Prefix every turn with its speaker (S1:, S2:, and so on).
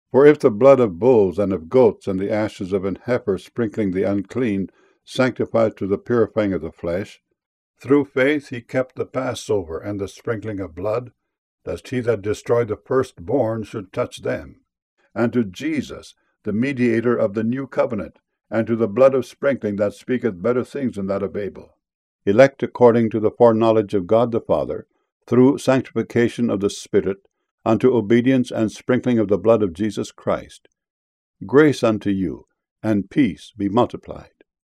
S1: For if the blood of bulls and of goats and the ashes of an heifer sprinkling the unclean sanctifies to the purifying of the flesh, through faith he kept the Passover and the sprinkling of blood, lest he that destroyed the firstborn should touch them. And to Jesus, the mediator of the new covenant, and to the blood of sprinkling that speaketh better things than that of Abel, elect according to the foreknowledge of God the Father, through sanctification of the Spirit, unto obedience and sprinkling of the blood of Jesus Christ. Grace unto you, and peace be multiplied.